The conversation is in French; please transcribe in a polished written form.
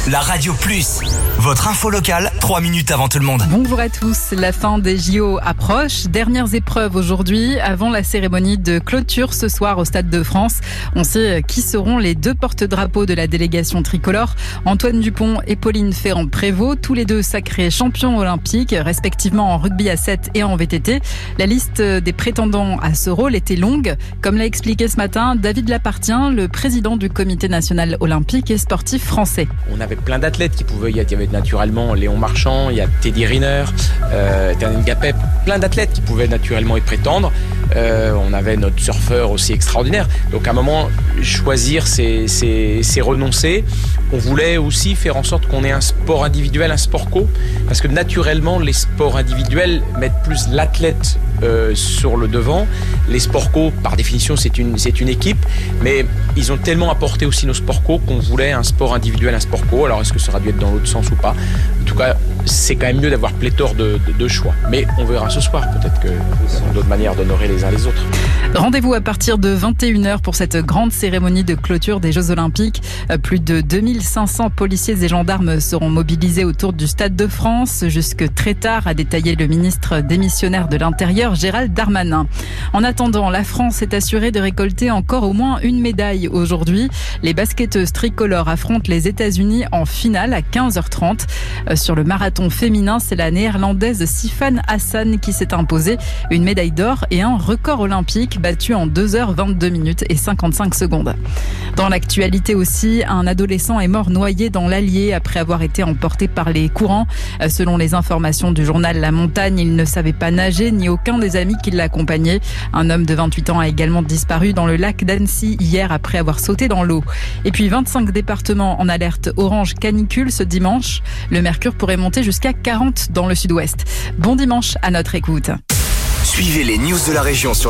la Radio Plus. Votre info locale, 3 minutes avant tout le monde. Bonjour à tous, la fin des JO approche. Dernières épreuves aujourd'hui, avant la cérémonie de clôture ce soir au Stade de France. On sait qui seront les deux porte-drapeaux de la délégation tricolore. Antoine Dupont et Pauline Ferrand-Prévot, tous les deux sacrés champions olympiques, respectivement en rugby à 7 et en VTT. La liste des prétendants à ce rôle était longue. Comme l'a expliqué ce matin David Lapartien, le président du comité national olympique et sportif français. On avait plein d'athlètes qui pouvaient, il y avait naturellement Léon Marchand, il y a Teddy Riner, Ethan Ngapep, plein d'athlètes qui pouvaient naturellement y prétendre. On avait notre surfeur aussi extraordinaire. Donc à un moment, choisir c'est renoncer. On voulait aussi faire en sorte qu'on ait un sport individuel, un sport co, parce que naturellement les sports individuels mettent plus l'athlète sur le devant. Les sports co, par définition, c'est une équipe, mais ils ont tellement apporté aussi nos sports co qu'on voulait un sport individuel, un sport co. Alors est-ce que ça aurait dû être dans l'autre sens ou pas? En tout cas, c'est quand même mieux d'avoir pléthore de choix. Mais on verra ce soir, peut-être que ce sont d'autres manières d'honorer les uns les autres. Rendez-vous à partir de 21h pour cette grande cérémonie de clôture des Jeux Olympiques. Plus de 2500 policiers et gendarmes seront mobilisés autour du Stade de France jusque très tard, a détaillé le ministre démissionnaire de l'Intérieur, Gérald Darmanin. En attendant, la France est assurée de récolter encore au moins une médaille aujourd'hui. Les basketteuses tricolores affrontent les États-Unis en finale à 15h30. Sur le marathon féminin, c'est la néerlandaise Sifan Hassan qui s'est imposée. Une médaille d'or et un record olympique battu en 2h22 minutes et 55 secondes. Dans l'actualité aussi, un adolescent est mort noyé dans l'Allier après avoir été emporté par les courants. Selon les informations du journal La Montagne, il ne savait pas nager ni aucun des amis qui l'accompagnaient. Un homme de 28 ans a également disparu dans le lac d'Annecy hier après avoir sauté dans l'eau. Et puis 25 départements en alerte orange canicule ce dimanche. Le mercure pourrait monter jusqu'à 40 dans le sud-ouest. Bon dimanche à notre écoute. Suivez les news de la région sur